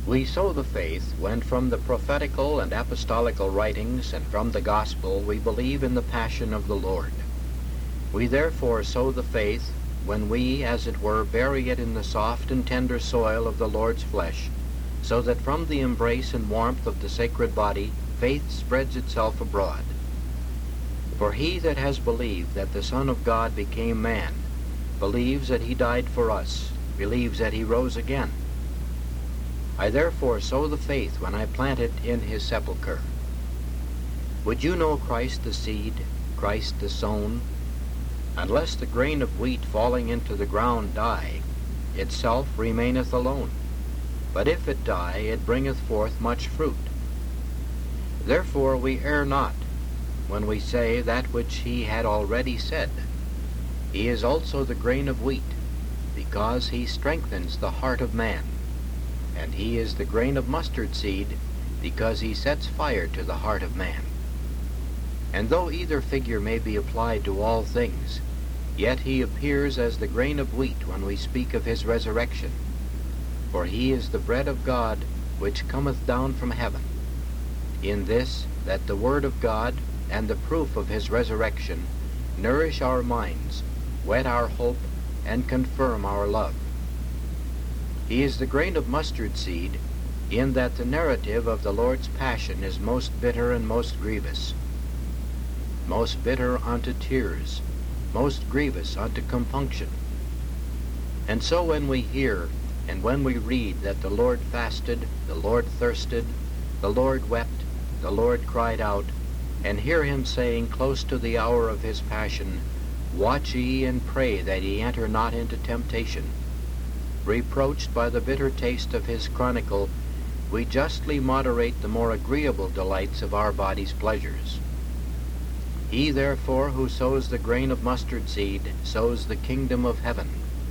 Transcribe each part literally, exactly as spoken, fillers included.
We sow the faith when from the prophetical and apostolical writings and from the gospel we believe in the passion of the Lord. We therefore sow the faith when we, as it were, bury it in the soft and tender soil of the Lord's flesh, so that from the embrace and warmth of the sacred body faith spreads itself abroad. For he that has believed that the Son of God became man, believes that he died for us, believes that he rose again. I therefore sow the faith when I plant it in his sepulchre. Would you know Christ the seed, Christ the sown? Unless the grain of wheat falling into the ground die, itself remaineth alone. But if it die, it bringeth forth much fruit. Therefore we err not, when we say that which he had already said. He is also the grain of wheat, because he strengthens the heart of man. And he is the grain of mustard seed, because he sets fire to the heart of man. And though either figure may be applied to all things, yet he appears as the grain of wheat when we speak of his resurrection. For he is the bread of God, which cometh down from heaven. In this, that the word of God, and the proof of his resurrection, nourish our minds, whet our hope, and confirm our love. He is the grain of mustard seed, in that the narrative of the Lord's passion is most bitter and most grievous. Most bitter unto tears, most grievous unto compunction. And so when we hear, and when we read that the Lord fasted, the Lord thirsted, the Lord wept, the Lord cried out, and hear him saying close to the hour of his passion, Watch ye and pray that ye enter not into temptation. Reproached by the bitter taste of his chronicle, we justly moderate the more agreeable delights of our body's pleasures. He therefore who sows the grain of mustard seed sows the kingdom of heaven.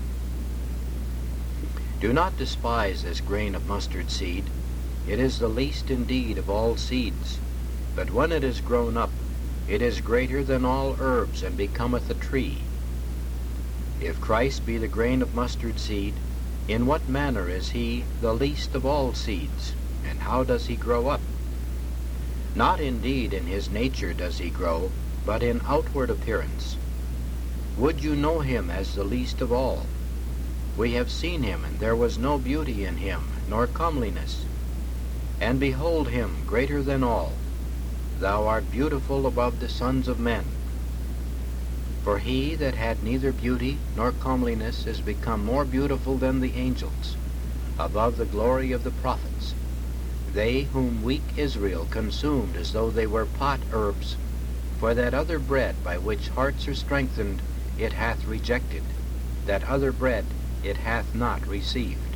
Do not despise this grain of mustard seed. It is the least indeed of all seeds, but when it is grown up, it is greater than all herbs, and becometh a tree. If Christ be the grain of mustard seed, in what manner is he the least of all seeds, and how does he grow up? Not indeed in his nature does he grow, but in outward appearance. Would you know him as the least of all? We have seen him, and there was no beauty in him, nor comeliness. And behold him greater than all. Thou art beautiful above the sons of men. For he that had neither beauty nor comeliness is become more beautiful than the angels, above the glory of the prophets. They whom weak Israel consumed as though they were pot herbs, for that other bread by which hearts are strengthened it hath rejected, that other bread it hath not received.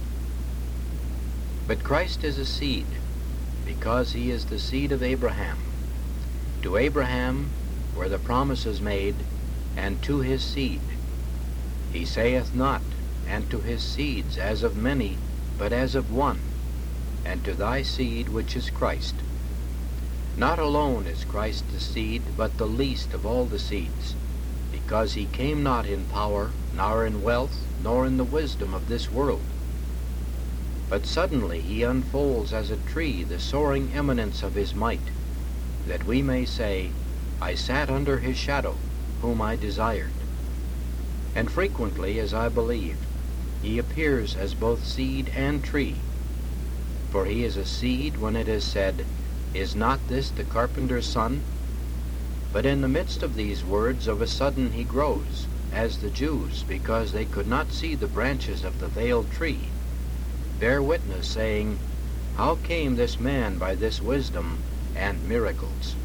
But Christ is a seed, because he is the seed of Abraham. To Abraham were the promises made, and to his seed. He saith not, and to his seeds as of many, but as of one, and to thy seed which is Christ. Not alone is Christ the seed, but the least of all the seeds, because he came not in power, nor in wealth, nor in the wisdom of this world. But suddenly he unfolds as a tree the soaring eminence of his might, that we may say, I sat under his shadow, whom I desired. And frequently, as I believe, he appears as both seed and tree. For he is a seed when it is said, Is not this the carpenter's son? But in the midst of these words of a sudden he grows, as the Jews, because they could not see the branches of the veiled tree, bear witness, saying, How came this man by this wisdom and miracles?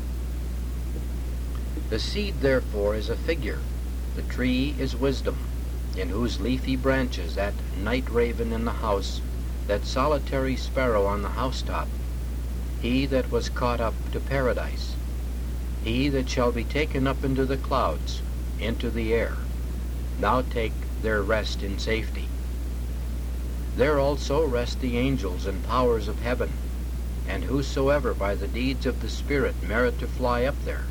The seed therefore is a figure, the tree is wisdom, in whose leafy branches that night raven in the house, that solitary sparrow on the housetop, he that was caught up to paradise, he that shall be taken up into the clouds, into the air, now take their rest in safety. There also rest the angels and powers of heaven, and whosoever by the deeds of the Spirit merit to fly up there.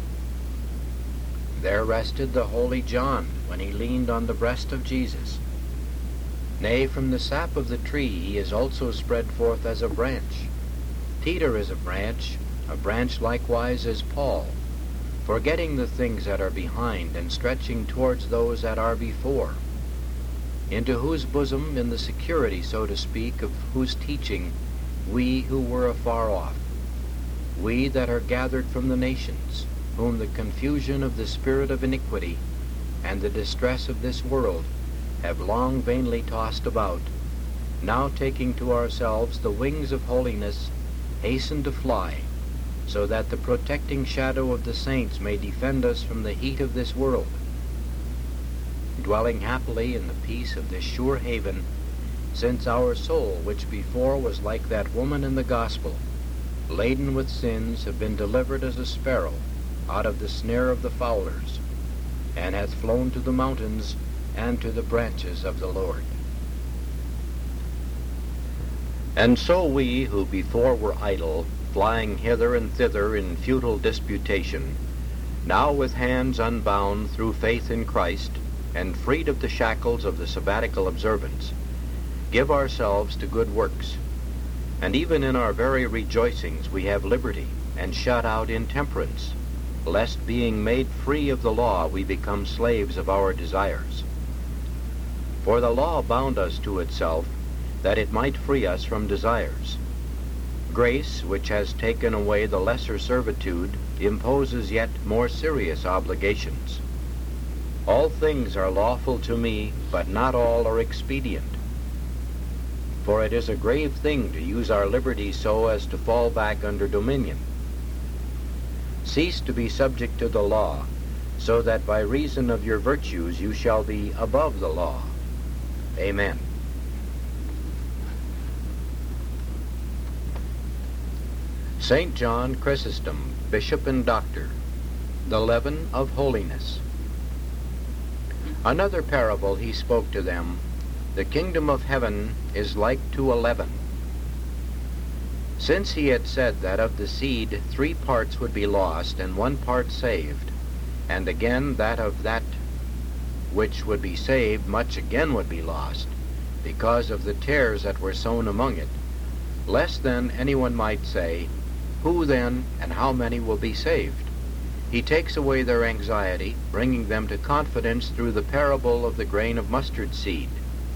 There rested the holy John when he leaned on the breast of Jesus. Nay, from the sap of the tree he is also spread forth as a branch. Peter is a branch, a branch likewise is Paul, forgetting the things that are behind and stretching towards those that are before, into whose bosom, in the security, so to speak, of whose teaching, we who were afar off, we that are gathered from the nations, whom the confusion of the spirit of iniquity and the distress of this world have long vainly tossed about, now taking to ourselves the wings of holiness, hasten to fly, so that the protecting shadow of the saints may defend us from the heat of this world, dwelling happily in the peace of this sure haven, since our soul, which before was like that woman in the gospel, laden with sins, have been delivered as a sparrow out of the snare of the fowlers, and hath flown to the mountains and to the branches of the Lord. And so we, who before were idle, flying hither and thither in futile disputation, now with hands unbound through faith in Christ, and freed of the shackles of the sabbatical observance, give ourselves to good works. And even in our very rejoicings we have liberty, and shut out intemperance, lest being made free of the law we become slaves of our desires. For the law bound us to itself, that it might free us from desires. Grace, which has taken away the lesser servitude, imposes yet more serious obligations. All things are lawful to me, but not all are expedient. For it is a grave thing to use our liberty so as to fall back under dominion. Cease to be subject to the law, so that by reason of your virtues you shall be above the law. Amen. Saint John Chrysostom, Bishop and Doctor, the leaven of holiness. Another parable he spoke to them, the kingdom of heaven is like to a leaven. Since he had said that of the seed three parts would be lost and one part saved, and again that of that which would be saved much again would be lost, because of the tares that were sown among it, lest then anyone might say, who then and how many will be saved? He takes away their anxiety, bringing them to confidence through the parable of the grain of mustard seed.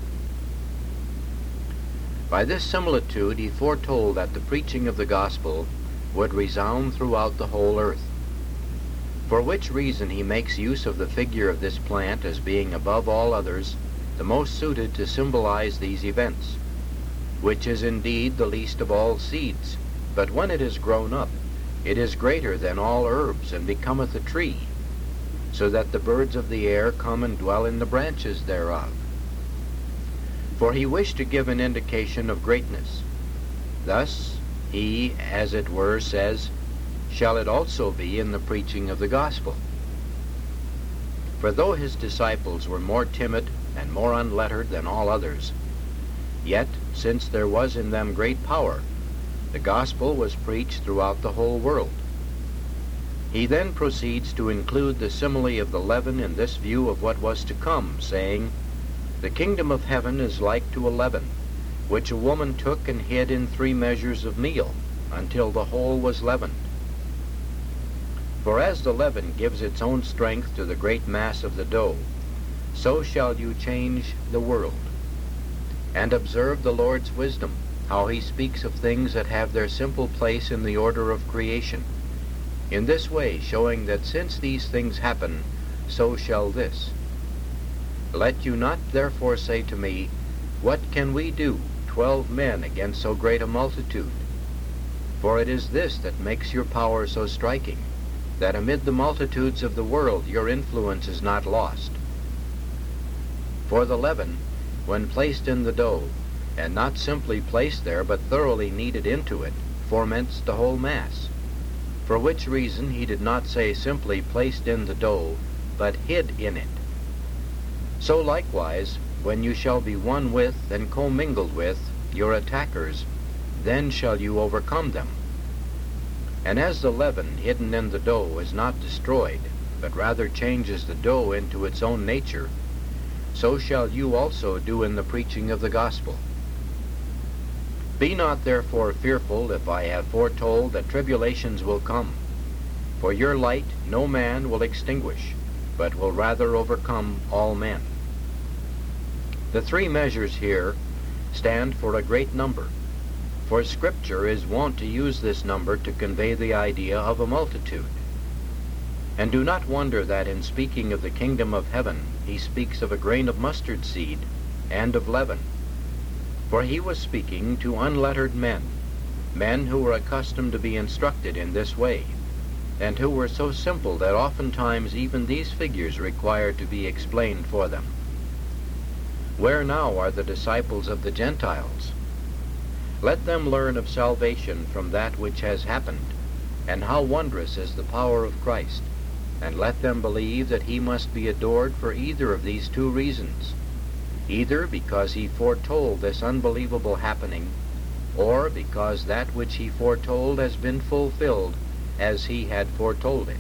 By this similitude he foretold that the preaching of the gospel would resound throughout the whole earth. For which reason he makes use of the figure of this plant as being above all others the most suited to symbolize these events, which is indeed the least of all seeds, but when it is grown up, it is greater than all herbs, and becometh a tree, so that the birds of the air come and dwell in the branches thereof. For he wished to give an indication of greatness. Thus he, as it were, says, shall it also be in the preaching of the gospel. For though his disciples were more timid and more unlettered than all others, yet, since there was in them great power, the gospel was preached throughout the whole world. He then proceeds to include the simile of the leaven in this view of what was to come, saying, the kingdom of heaven is like to a leaven, which a woman took and hid in three measures of meal, until the whole was leavened. For as the leaven gives its own strength to the great mass of the dough, so shall you change the world. And observe the Lord's wisdom, how he speaks of things that have their simple place in the order of creation, in this way showing that since these things happen, so shall this. Let you not therefore say to me, what can we do, twelve men against so great a multitude? For it is this that makes your power so striking, that amid the multitudes of the world your influence is not lost. For the leaven, when placed in the dough, and not simply placed there but thoroughly kneaded into it, foments the whole mass. For which reason he did not say simply placed in the dough, but hid in it. So likewise, when you shall be one with and commingled with your attackers, then shall you overcome them. And as the leaven hidden in the dough is not destroyed, but rather changes the dough into its own nature, so shall you also do in the preaching of the gospel. Be not therefore fearful if I have foretold that tribulations will come, for your light no man will extinguish, but will rather overcome all men. The three measures here stand for a great number, for Scripture is wont to use this number to convey the idea of a multitude. And do not wonder that in speaking of the kingdom of heaven he speaks of a grain of mustard seed and of leaven. For he was speaking to unlettered men, men who were accustomed to be instructed in this way, and who were so simple that oftentimes even these figures required to be explained for them. Where now are the disciples of the Gentiles? Let them learn of salvation from that which has happened, and how wondrous is the power of Christ, and let them believe that he must be adored for either of these two reasons, either because he foretold this unbelievable happening, or because that which he foretold has been fulfilled as he had foretold it.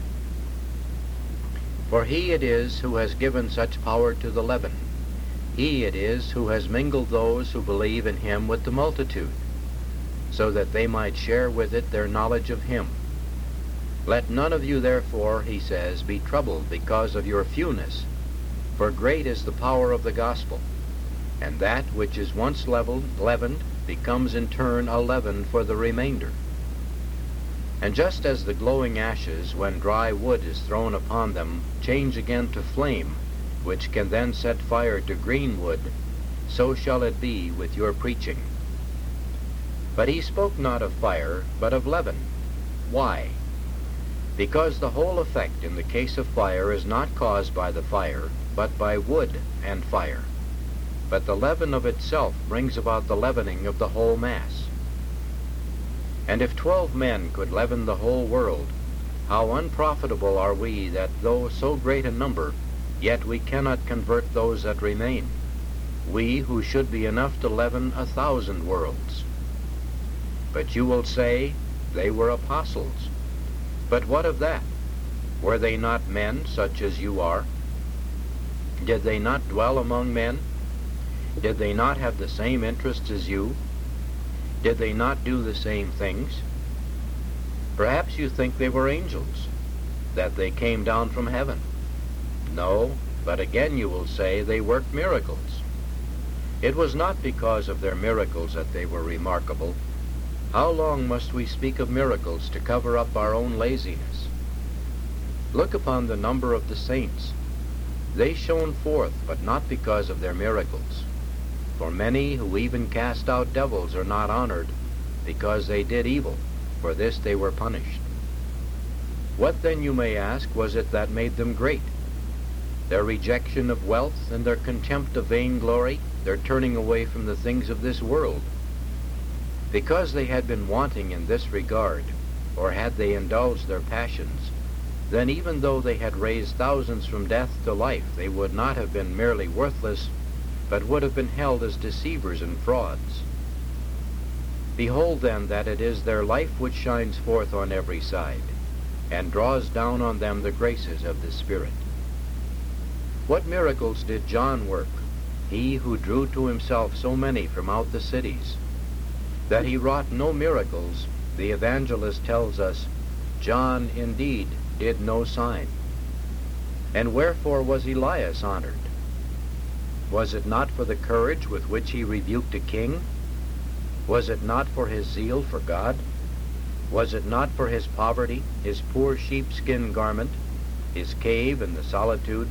For he it is who has given such power to the leaven. He it is who has mingled those who believe in him with the multitude, so that they might share with it their knowledge of him. Let none of you therefore, he says, be troubled because of your fewness, for great is the power of the gospel, and that which is once leveled, leavened becomes in turn a leaven for the remainder. And just as the glowing ashes, when dry wood is thrown upon them, change again to flame, which can then set fire to green wood, so shall it be with your preaching. But he spoke not of fire, but of leaven. Why? Because the whole effect in the case of fire is not caused by the fire, but by wood and fire. But the leaven of itself brings about the leavening of the whole mass. And if twelve men could leaven the whole world, how unprofitable are we that though so great a number, yet we cannot convert those that remain, we who should be enough to leaven a thousand worlds. But you will say, they were apostles. But what of that? Were they not men such as you are? Did they not dwell among men? Did they not have the same interests as you? Did they not do the same things? Perhaps you think they were angels, that they came down from heaven. No, but again you will say they worked miracles. It was not because of their miracles that they were remarkable. How long must we speak of miracles to cover up our own laziness? Look upon the number of the saints. They shone forth, but not because of their miracles. For many who even cast out devils are not honored, because they did evil. For this they were punished. What then, you may ask, was it that made them great? Their rejection of wealth and their contempt of vainglory, their turning away from the things of this world. Because they had been wanting in this regard, or had they indulged their passions, then even though they had raised thousands from death to life, they would not have been merely worthless, but would have been held as deceivers and frauds. Behold then that it is their life which shines forth on every side, and draws down on them the graces of the Spirit. What miracles did John work, he who drew to himself so many from out the cities? That he wrought no miracles, the evangelist tells us, John indeed did no sign. And wherefore was Elias honored? Was it not for the courage with which he rebuked a king? Was it not for his zeal for God? Was it not for his poverty, his poor sheepskin garment, his cave in the solitude?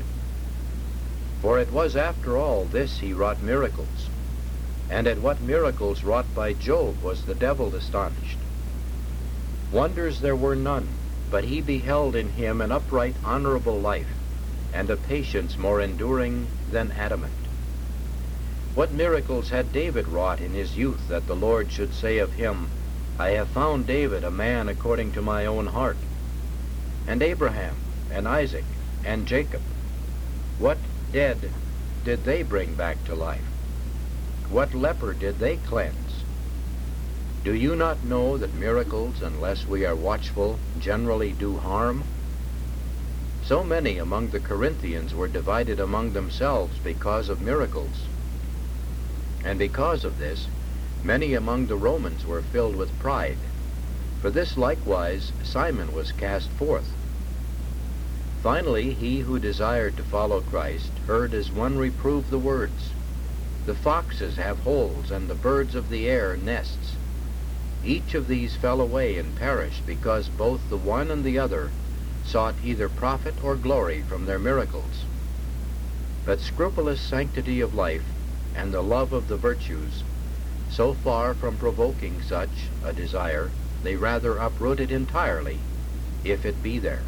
For it was after all this he wrought miracles. And at what miracles wrought by Job was the devil astonished. Wonders there were none, but he beheld in him an upright, honorable life, and a patience more enduring than adamant. What miracles had David wrought in his youth, that the Lord should say of him, I have found David a man according to my own heart? And Abraham, and Isaac, and Jacob, what dead did they bring back to life? What leper did they cleanse? Do you not know that miracles, unless we are watchful, generally do harm? So many among the Corinthians were divided among themselves because of miracles. And because of this, many among the Romans were filled with pride. For this likewise Simon was cast forth. Finally, he who desired to follow Christ heard as one reprove the words, "The foxes have holes, and the birds of the air nests. Each of these fell away and perished, because both the one and the other sought either profit or glory from their miracles. But scrupulous sanctity of life and the love of the virtues, so far from provoking such a desire, they rather uproot it entirely, if it be there."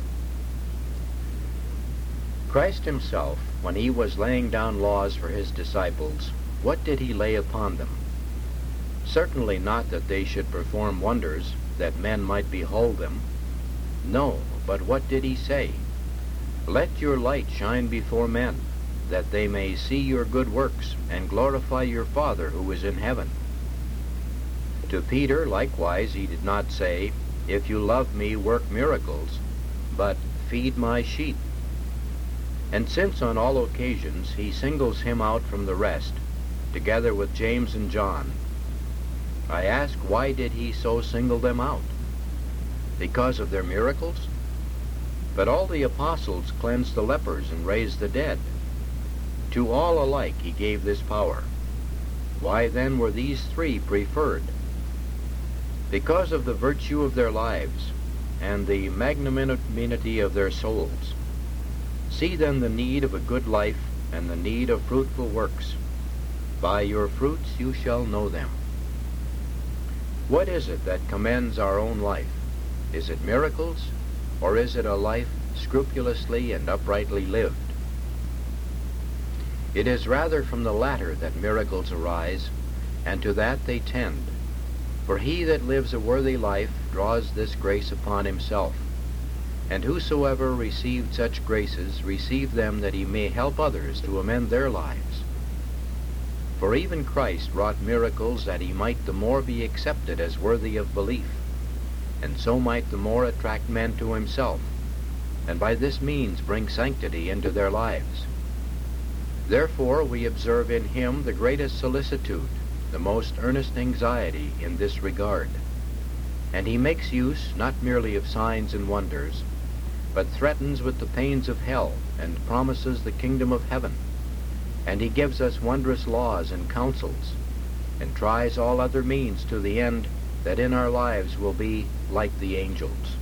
Christ himself, when he was laying down laws for his disciples, what did he lay upon them? Certainly not that they should perform wonders, that men might behold them. No, but what did he say? "Let your light shine before men, that they may see your good works, and glorify your Father who is in heaven." To Peter, likewise, he did not say, "If you love me, work miracles," but "Feed my sheep." And since on all occasions he singles him out from the rest, together with James and John, I ask, why did he so single them out? Because of their miracles? But all the apostles cleansed the lepers and raised the dead. To all alike he gave this power. Why then were these three preferred? Because of the virtue of their lives and the magnanimity of their souls. See then the need of a good life and the need of fruitful works. By your fruits you shall know them. What is it that commends our own life? Is it miracles, or is it a life scrupulously and uprightly lived? It is rather from the latter that miracles arise, and to that they tend. For he that lives a worthy life draws this grace upon himself. And whosoever received such graces received them that he may help others to amend their lives. For even Christ wrought miracles that he might the more be accepted as worthy of belief, and so might the more attract men to himself, and by this means bring sanctity into their lives. Therefore we observe in him the greatest solicitude, the most earnest anxiety in this regard. And he makes use not merely of signs and wonders, but threatens with the pains of hell, and promises the kingdom of heaven. And he gives us wondrous laws and counsels, and tries all other means to the end that in our lives will be like the angels.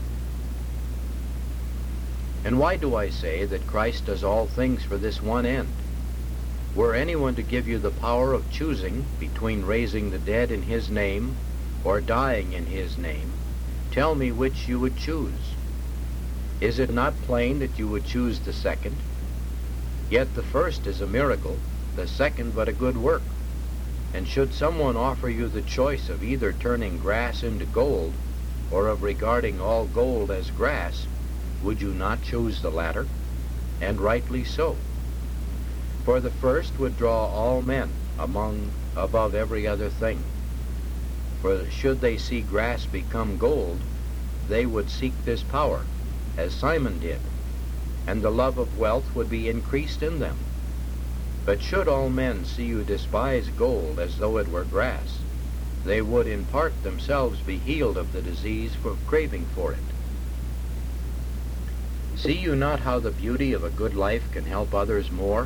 And why do I say that Christ does all things for this one end? Were anyone to give you the power of choosing between raising the dead in his name or dying in his name, tell me which you would choose. Is it not plain that you would choose the second? Yet the first is a miracle, the second but a good work. And should someone offer you the choice of either turning grass into gold, or of regarding all gold as grass, would you not choose the latter? And rightly so. For the first would draw all men among above every other thing. For should they see grass become gold, they would seek this power, as Simon did, and the love of wealth would be increased in them. But should all men see you despise gold as though it were grass, they would in part themselves be healed of the disease for craving for it. See you not how the beauty of a good life can help others more?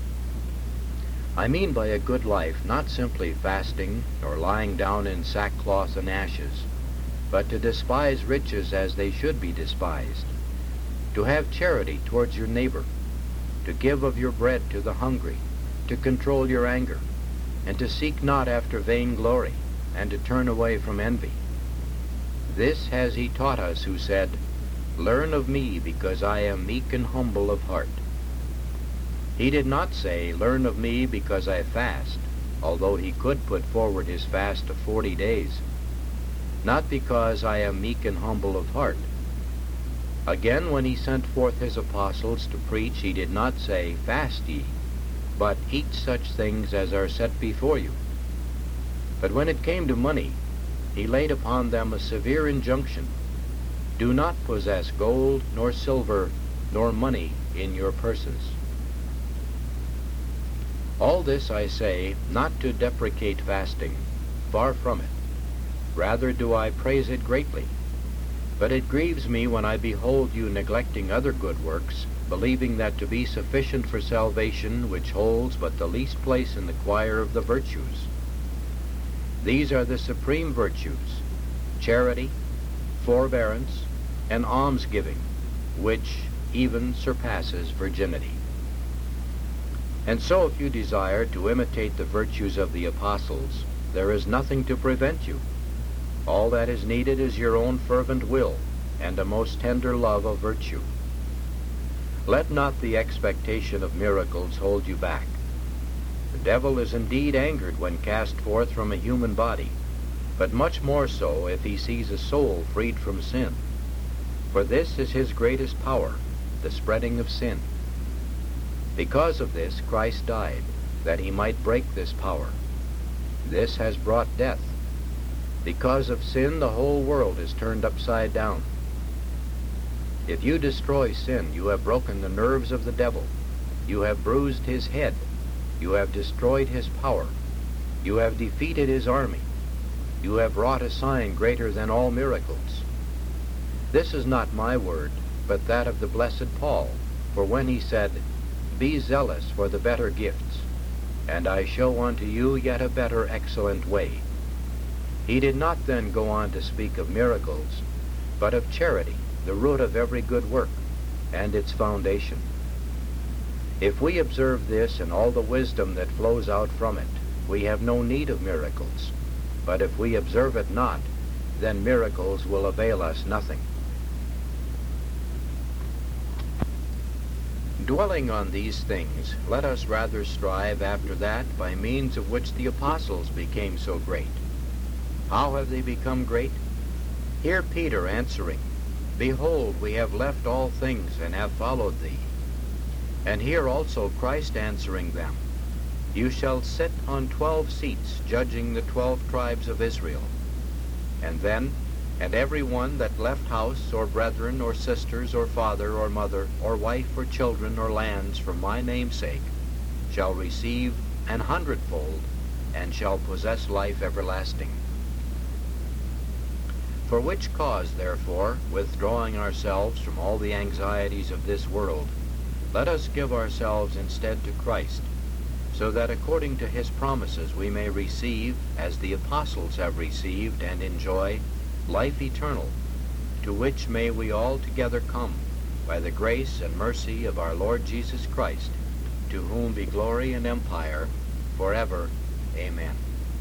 I mean by a good life not simply fasting or lying down in sackcloth and ashes, but to despise riches as they should be despised, to have charity towards your neighbor, to give of your bread to the hungry, to control your anger, and to seek not after vain glory, and to turn away from envy. This has he taught us who said, "Learn of me, because I am meek and humble of heart." He did not say, "Learn of me because I fast," although he could put forward his fast of forty days. Not because I am meek and humble of heart. Again, when he sent forth his apostles to preach, he did not say, "Fast ye," but "Eat such things as are set before you." But when it came to money, he laid upon them a severe injunction: "Do not possess gold, nor silver, nor money in your purses. All this I say, not to deprecate fasting, far from it. Rather do I praise it greatly. But it grieves me when I behold you neglecting other good works, believing that to be sufficient for salvation, which holds but the least place in the choir of the virtues. These are the supreme virtues: charity, forbearance, and almsgiving, which even surpasses virginity. And so if you desire to imitate the virtues of the apostles, there is nothing to prevent you. All that is needed is your own fervent will and a most tender love of virtue. Let not the expectation of miracles hold you back. The devil is indeed angered when cast forth from a human body, but much more so if he sees a soul freed from sin. For this is his greatest power, the spreading of sin. Because of this Christ died, that he might break this power. This has brought death. Because of sin, the whole world is turned upside down. If you destroy sin, you have broken the nerves of the devil. You have bruised his head. You have destroyed his power. You have defeated his army. You have wrought a sign greater than all miracles. This is not my word, but that of the blessed Paul, for when he said, "Be zealous for the better gifts, and I show unto you yet a better excellent way," he did not then go on to speak of miracles, but of charity, the root of every good work, and its foundation. If we observe this and all the wisdom that flows out from it, we have no need of miracles. But if we observe it not, then miracles will avail us nothing. Dwelling on these things, let us rather strive after that by means of which the apostles became so great. How have they become great? Hear Peter answering, "Behold, we have left all things and have followed thee." And hear also Christ answering them, "You shall sit on twelve seats, judging the twelve tribes of Israel." And then, "And every one that left house, or brethren, or sisters, or father, or mother, or wife, or children, or lands, for my name's sake, shall receive an hundredfold, and shall possess life everlasting." For which cause, therefore, withdrawing ourselves from all the anxieties of this world, let us give ourselves instead to Christ, so that according to his promises we may receive, as the apostles have received and enjoy, life eternal, to which may we all together come, by the grace and mercy of our Lord Jesus Christ, to whom be glory and empire forever. Amen.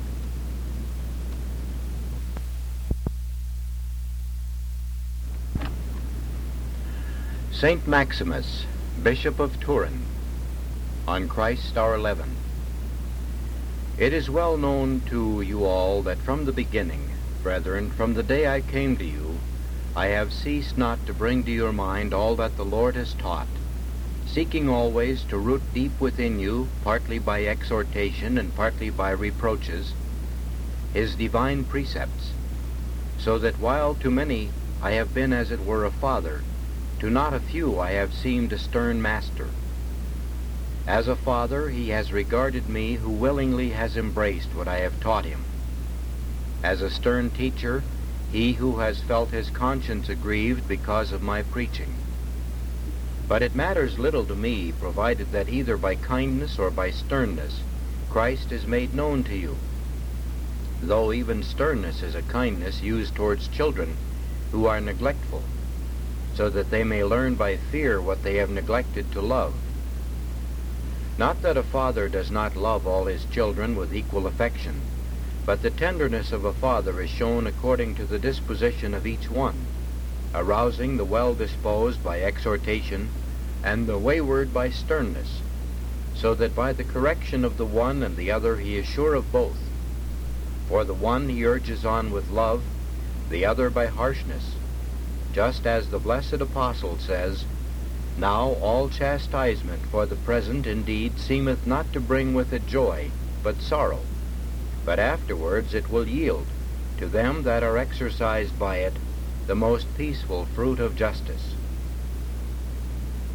Saint Maximus, Bishop of Turin, on Christ our leaven. It is well known to you all that from the beginning, brethren, from the day I came to you, I have ceased not to bring to your mind all that the Lord has taught, seeking always to root deep within you, partly by exhortation and partly by reproaches, his divine precepts, so that while to many I have been as it were a father, to not a few I have seemed a stern master. As a father he has regarded me who willingly has embraced what I have taught him. As a stern teacher, he who has felt his conscience aggrieved because of my preaching. But it matters little to me, provided that either by kindness or by sternness Christ is made known to you, though even sternness is a kindness used towards children who are neglectful, so that they may learn by fear what they have neglected to love. Not that a father does not love all his children with equal affection, but the tenderness of a father is shown according to the disposition of each one, arousing the well-disposed by exhortation, and the wayward by sternness, so that by the correction of the one and the other he is sure of both. For the one he urges on with love, the other by harshness, just as the blessed apostle says, "Now all chastisement for the present indeed seemeth not to bring with it joy, but sorrow, but afterwards it will yield, to them that are exercised by it, the most peaceful fruit of justice."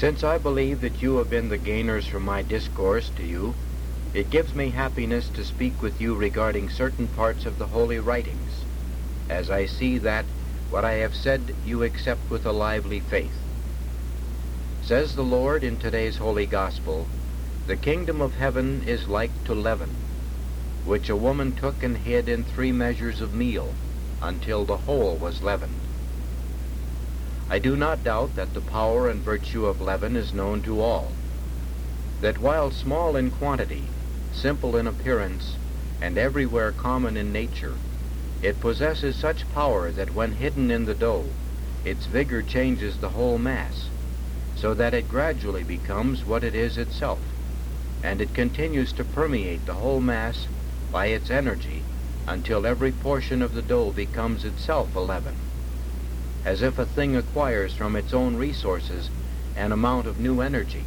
Since I believe that you have been the gainers from my discourse to you, it gives me happiness to speak with you regarding certain parts of the Holy Writings, as I see that what I have said you accept with a lively faith. Says the Lord in today's Holy Gospel, "The kingdom of heaven is like to leaven, which a woman took and hid in three measures of meal, until the whole was leavened." I do not doubt that the power and virtue of leaven is known to all, that while small in quantity, simple in appearance, and everywhere common in nature, it possesses such power that when hidden in the dough, its vigor changes the whole mass, so that it gradually becomes what it is itself, and it continues to permeate the whole mass by its energy until every portion of the dough becomes itself a leaven, as if a thing acquires from its own resources an amount of new energy.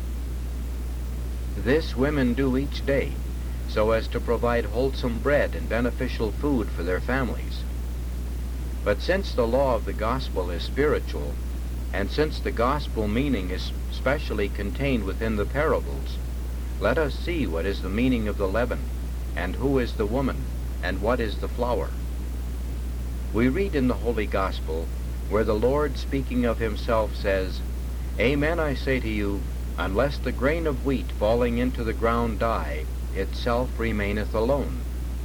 This women do each day, so as to provide wholesome bread and beneficial food for their families. But since the law of the gospel is spiritual, and since the gospel meaning is specially contained within the parables, let us see what is the meaning of the leaven, and who is the woman, and what is the flour. We read in the Holy Gospel where the Lord, speaking of himself, says, "Amen, I say to you, unless the grain of wheat falling into the ground die, itself remaineth alone.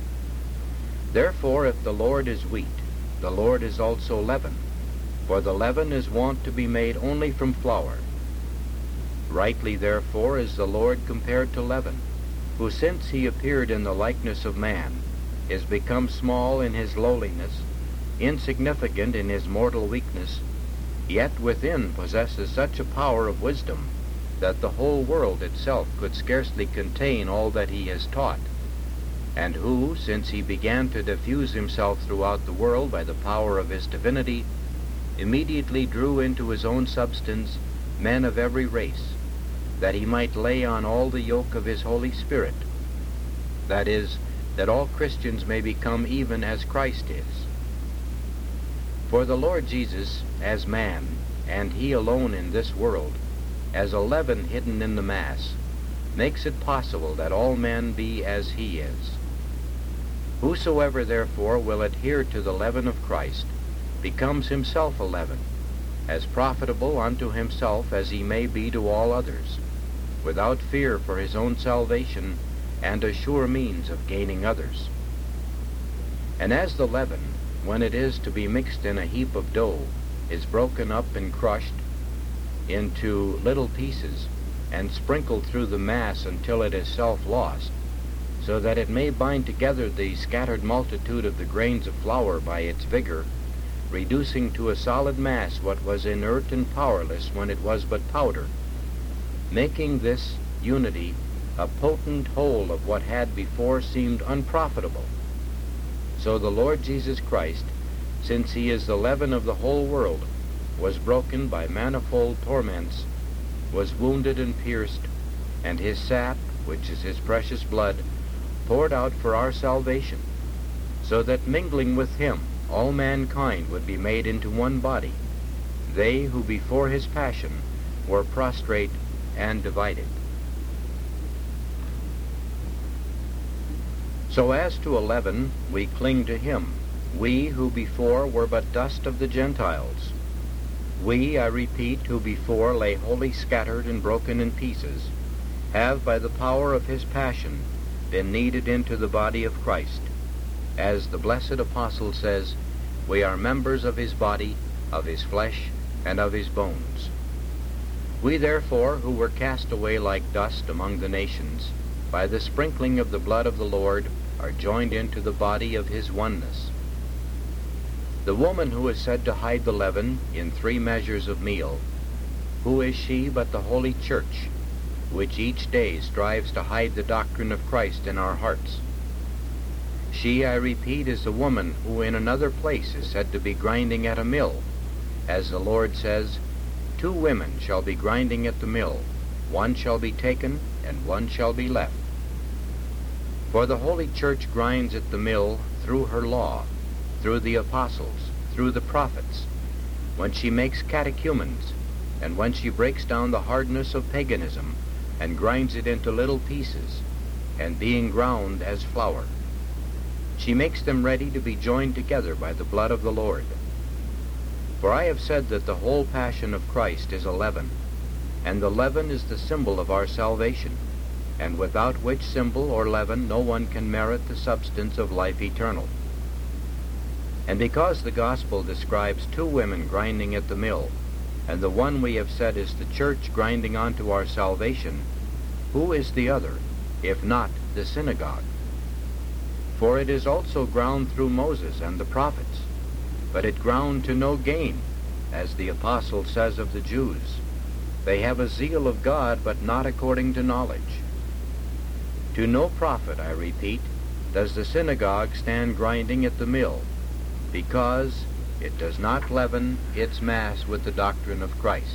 Therefore, if the Lord is wheat, the Lord is also leaven, for the leaven is wont to be made only from flour. Rightly, therefore, is the Lord compared to leaven, who since he appeared in the likeness of man, is become small in his lowliness, insignificant in his mortal weakness, yet within possesses such a power of wisdom that the whole world itself could scarcely contain all that he has taught, and who, since he began to diffuse himself throughout the world by the power of his divinity, immediately drew into his own substance men of every race, that he might lay on all the yoke of his Holy Spirit, that is, that all Christians may become even as Christ is. For the Lord Jesus, as man, and he alone in this world, as a leaven hidden in the mass, makes it possible that all men be as he is. Whosoever therefore will adhere to the leaven of Christ becomes himself a leaven, as profitable unto himself as he may be to all others, without fear for his own salvation, and a sure means of gaining others. And as the leaven, when it is to be mixed in a heap of dough, is broken up and crushed into little pieces, and sprinkled through the mass until it is self-lost, so that it may bind together the scattered multitude of the grains of flour by its vigor, reducing to a solid mass what was inert and powerless when it was but powder, making this unity a potent whole of what had before seemed unprofitable. So the Lord Jesus Christ, since he is the leaven of the whole world, was broken by manifold torments, was wounded and pierced, and his sap, which is his precious blood, poured out for our salvation, so that mingling with him all mankind would be made into one body, they who before his passion were prostrate and divided. So as to a leaven, we cling to him, we who before were but dust of the Gentiles. We, I repeat, who before lay wholly scattered and broken in pieces, have by the power of his passion been kneaded into the body of Christ. As the blessed apostle says, we are members of his body, of his flesh, and of his bones. We therefore, who were cast away like dust among the nations, by the sprinkling of the blood of the Lord, are joined into the body of his oneness. The woman who is said to hide the leaven in three measures of meal, who is she but the Holy Church, which each day strives to hide the doctrine of Christ in our hearts? She, I repeat, is the woman who in another place is said to be grinding at a mill, as the Lord says, two women shall be grinding at the mill, one shall be taken, and one shall be left. For the Holy Church grinds at the mill through her law, through the apostles, through the prophets, when she makes catechumens, and when she breaks down the hardness of paganism and grinds it into little pieces, and being ground as flour, she makes them ready to be joined together by the blood of the Lord. For I have said that the whole passion of Christ is a leaven, and the leaven is the symbol of our salvation, and without which symbol or leaven no one can merit the substance of life eternal. And because the gospel describes two women grinding at the mill, and the one we have said is the church grinding onto our salvation, who is the other, if not the synagogue? For it is also ground through Moses and the prophets, but it ground to no gain, as the apostle says of the Jews. They have a zeal of God, but not according to knowledge. To no profit, I repeat, does the synagogue stand grinding at the mill, because it does not leaven its mass with the doctrine of Christ.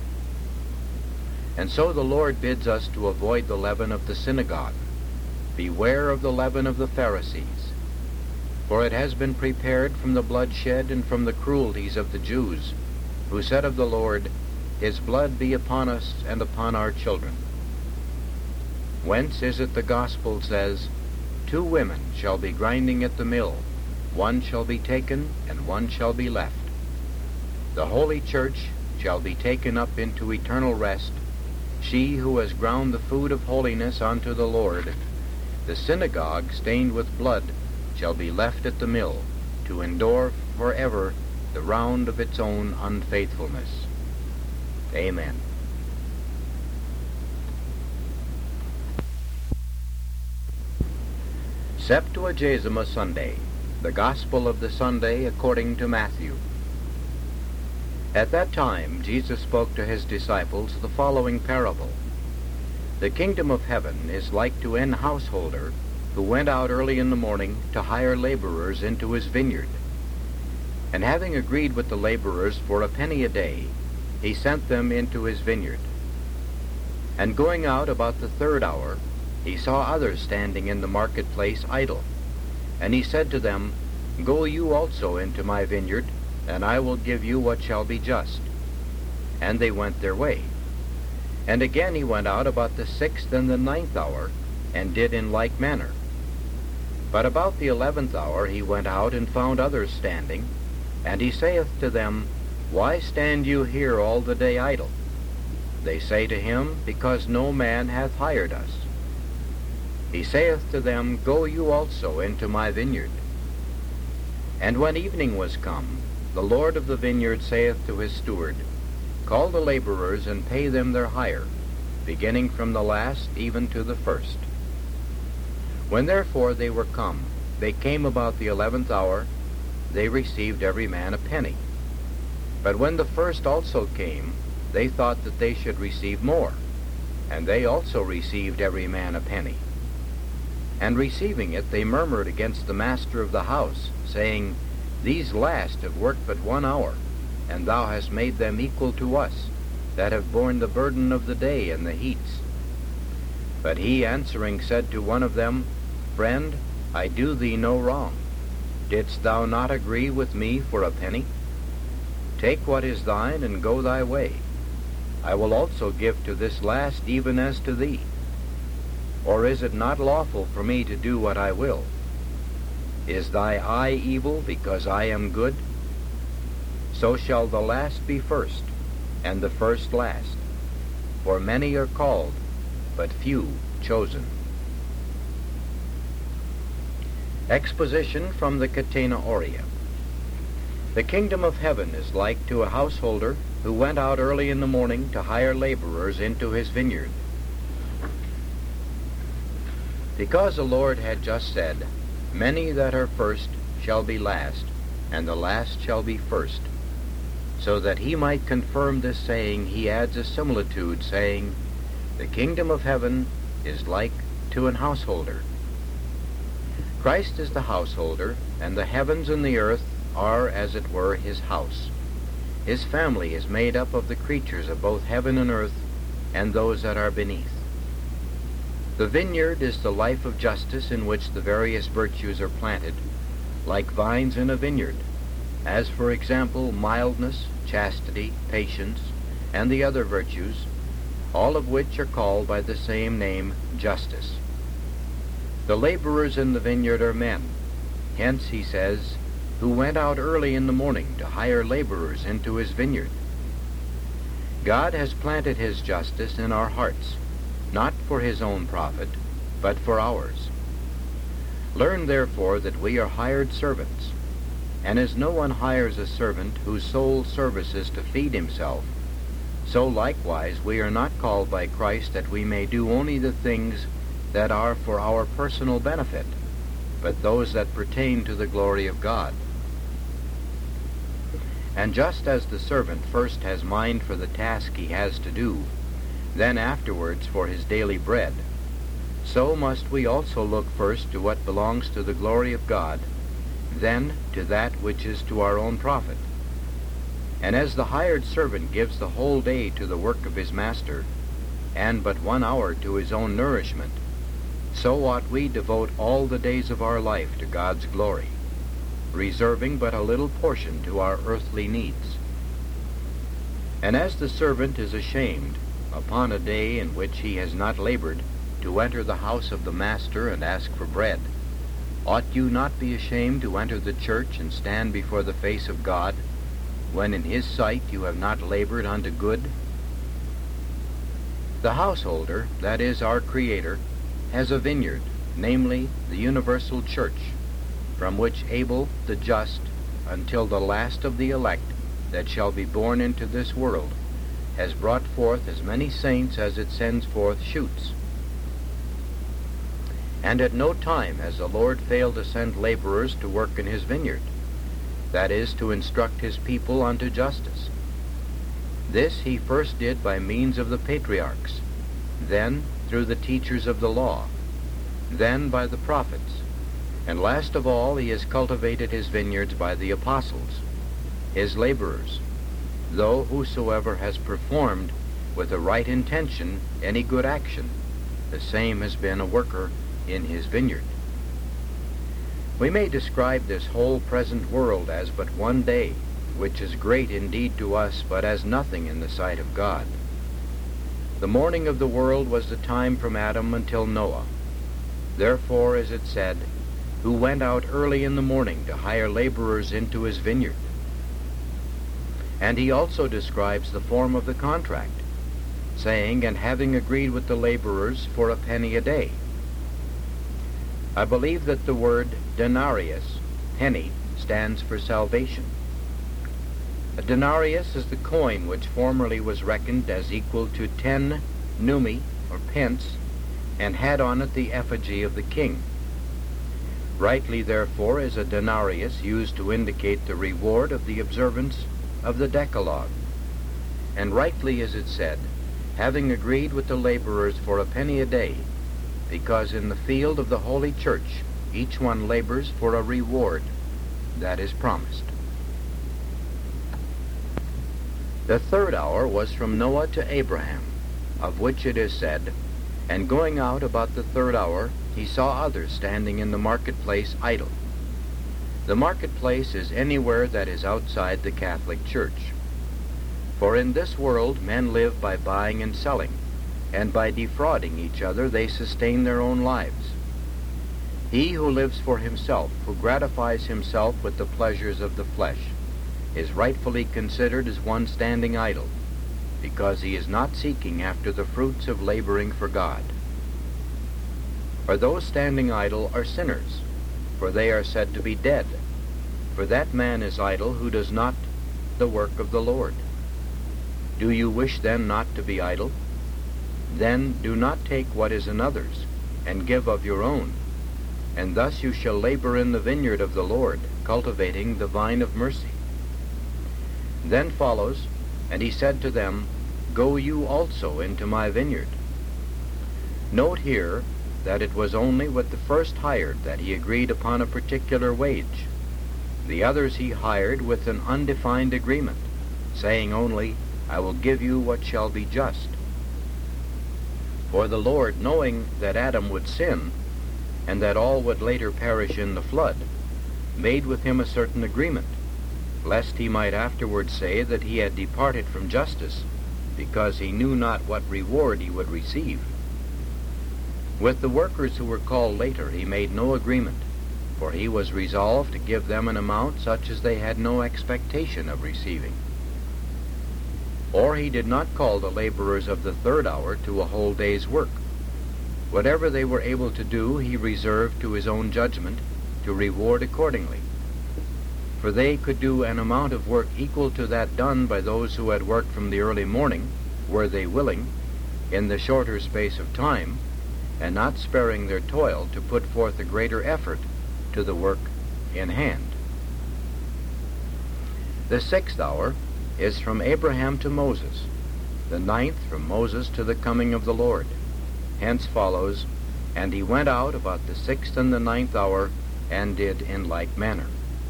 And so the Lord bids us to avoid the leaven of the synagogue. Beware of the leaven of the Pharisees, for it has been prepared from the bloodshed and from the cruelties of the Jews, who said of the Lord, His blood be upon us and upon our children. Whence is it the gospel says, Two women shall be grinding at the mill, one shall be taken and one shall be left. The holy church shall be taken up into eternal rest, she who has ground the food of holiness unto the Lord. The synagogue stained with blood shall be left at the mill, to endure forever the round of its own unfaithfulness. Amen. Septuagesima Sunday, the Gospel of the Sunday according to Matthew. At that time Jesus spoke to his disciples the following parable. The kingdom of heaven is like to an householder who went out early in the morning to hire laborers into his vineyard. And having agreed with the laborers for a penny a day, he sent them into his vineyard. And going out about the third hour, he saw others standing in the marketplace idle. And he said to them, Go you also into my vineyard, and I will give you what shall be just. And they went their way. And again he went out about the sixth and the ninth hour, and did in like manner. But about the eleventh hour he went out and found others standing, and he saith to them, Why stand you here all the day idle? They say to him, Because no man hath hired us. He saith to them, Go you also into my vineyard. And when evening was come, the Lord of the vineyard saith to his steward, Call the laborers and pay them their hire, beginning from the last even to the first. When therefore they were come, they came about the eleventh hour, they received every man a penny. But when the first also came, they thought that they should receive more, and they also received every man a penny. And receiving it, they murmured against the master of the house, saying, These last have worked but one hour, and thou hast made them equal to us, that have borne the burden of the day and the heats. But he answering said to one of them, Friend, I do thee no wrong. Didst thou not agree with me for a penny? Take what is thine, and go thy way. I will also give to this last even as to thee. Or is it not lawful for me to do what I will? Is thy eye evil because I am good? So shall the last be first, and the first last. For many are called, but few chosen. Exposition from the Catena Aurea. The kingdom of heaven is like to a householder who went out early in the morning to hire laborers into his vineyard. Because the Lord had just said, Many that are first shall be last, and the last shall be first. So that he might confirm this saying, he adds a similitude, saying, The kingdom of heaven is like to an householder. Christ is the householder, and the heavens and the earth are, as it were, his house. His family is made up of the creatures of both heaven and earth, and those that are beneath. The vineyard is the life of justice in which the various virtues are planted, like vines in a vineyard, as, for example, mildness, chastity, patience, and the other virtues, all of which are called by the same name, justice. The laborers in the vineyard are men. Hence, he says, who went out early in the morning to hire laborers into his vineyard. God has planted his justice in our hearts, not for his own profit, but for ours. Learn therefore that we are hired servants, and as no one hires a servant whose sole service is to feed himself, so likewise we are not called by Christ that we may do only the things that are for our personal benefit, but those that pertain to the glory of God. And just as the servant first has mind for the task he has to do, then afterwards for his daily bread, so must we also look first to what belongs to the glory of God, then to that which is to our own profit. And as the hired servant gives the whole day to the work of his master, and but one hour to his own nourishment, so ought we devote all the days of our life to God's glory, reserving but a little portion to our earthly needs. And as the servant is ashamed, upon a day in which he has not labored, to enter the house of the master and ask for bread, ought you not be ashamed to enter the church and stand before the face of God, when in his sight you have not labored unto good? The householder, that is our Creator, has a vineyard, namely the universal church, from which Abel the just, until the last of the elect that shall be born into this world, has brought forth as many saints as it sends forth shoots. And at no time has the Lord failed to send laborers to work in his vineyard, that is, to instruct his people unto justice. This he first did by means of the patriarchs, then through the teachers of the law, then by the prophets, and last of all he has cultivated his vineyards by the apostles, his laborers, though whosoever has performed with a right intention any good action, the same has been a worker in his vineyard. We may describe this whole present world as but one day, which is great indeed to us, but as nothing in the sight of God. The morning of the world was the time from Adam until Noah. Therefore, as it said, who went out early in the morning to hire laborers into his vineyard. And he also describes the form of the contract, saying, and having agreed with the laborers for a penny a day. I believe that the word denarius, penny, stands for salvation. A denarius is the coin which formerly was reckoned as equal to ten numi, or pence, and had on it the effigy of the king. Rightly, therefore, is a denarius used to indicate the reward of the observance of the Decalogue. And rightly is it said, having agreed with the laborers for a penny a day, because in the field of the Holy Church each one labors for a reward that is promised. The third hour was from Noah to Abraham, of which it is said, and going out about the third hour, he saw others standing in the marketplace idle. The marketplace is anywhere that is outside the Catholic Church. For in this world men live by buying and selling, and by defrauding each other they sustain their own lives. He who lives for himself, who gratifies himself with the pleasures of the flesh, is rightfully considered as one standing idle, because he is not seeking after the fruits of laboring for God. For those standing idle are sinners, for they are said to be dead. For that man is idle who does not the work of the Lord. Do you wish then not to be idle? Then do not take what is another's, and give of your own, and thus you shall labor in the vineyard of the Lord, cultivating the vine of mercy. Then follows, and he said to them, Go you also into my vineyard. Note here that it was only with the first hired that he agreed upon a particular wage. The others he hired with an undefined agreement, saying only, I will give you what shall be just. For the Lord, knowing that Adam would sin, and that all would later perish in the flood, made with him a certain agreement, lest he might afterward say that he had departed from justice, because he knew not what reward he would receive. With the workers who were called later he made no agreement, for he was resolved to give them an amount such as they had no expectation of receiving. Or he did not call the laborers of the third hour to a whole day's work. Whatever they were able to do he reserved to his own judgment, to reward accordingly. For they could do an amount of work equal to that done by those who had worked from the early morning, were they willing, in the shorter space of time, and not sparing their toil to put forth a greater effort to the work in hand. The sixth hour is from Abraham to Moses, the ninth from Moses to the coming of the Lord. Hence follows, and he went out about the sixth and the ninth hour, and did in like manner.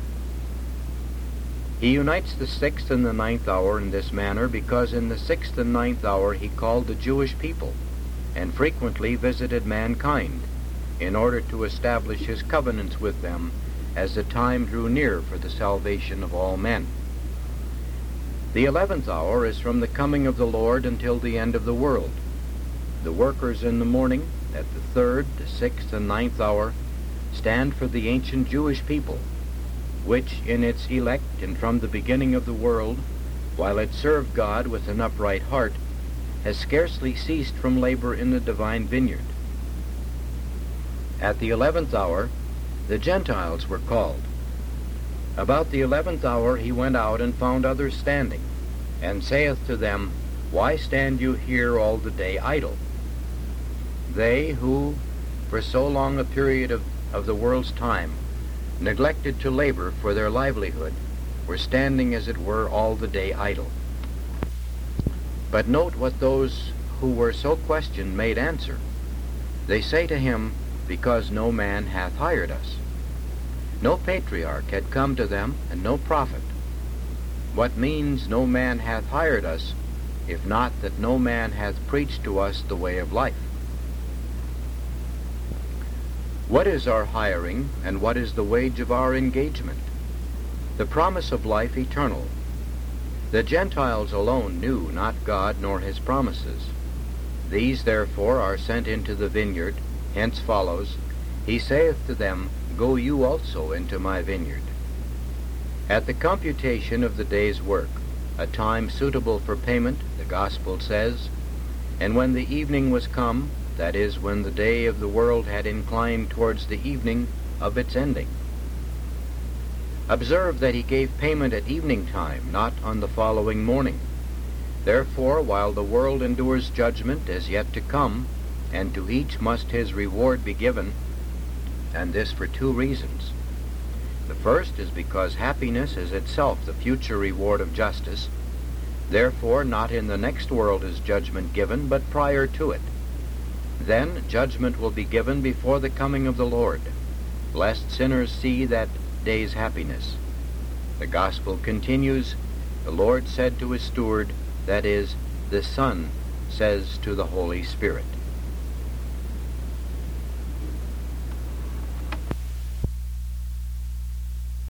He unites the sixth and the ninth hour in this manner because in the sixth and ninth hour he called the Jewish people, and frequently visited mankind, in order to establish his covenants with them as the time drew near for the salvation of all men. The eleventh hour is from the coming of the Lord until the end of the world. The workers in the morning, at the third, the sixth, and ninth hour, stand for the ancient Jewish people, which in its elect and from the beginning of the world, while it served God with an upright heart, has scarcely ceased from labor in the divine vineyard. At the eleventh hour, the Gentiles were called. About the eleventh hour he went out and found others standing, and saith to them, Why stand you here all the day idle? They who, for so long a period of, of the world's time, neglected to labor for their livelihood, were standing as it were all the day idle. But note what those who were so questioned made answer. They say to him, Because no man hath hired us. No patriarch had come to them, and no prophet. What means no man hath hired us, if not that no man hath preached to us the way of life? What is our hiring, and what is the wage of our engagement? The promise of life eternal. The Gentiles alone knew not God nor his promises. These therefore are sent into the vineyard. Hence follows, He saith to them, Go you also into my vineyard. At the computation of the day's work, a time suitable for payment, the Gospel says, And when the evening was come, that is, when the day of the world had inclined towards the evening of its ending. Observe that he gave payment at evening time, not on the following morning. Therefore, while the world endures judgment as yet to come, and to each must his reward be given, and this for two reasons. The first is because happiness is itself the future reward of justice. Therefore, not in the next world is judgment given, but prior to it. Then judgment will be given before the coming of the Lord, lest sinners see that day's happiness. The Gospel continues, The Lord said to his steward, that is, the Son says to the Holy Spirit.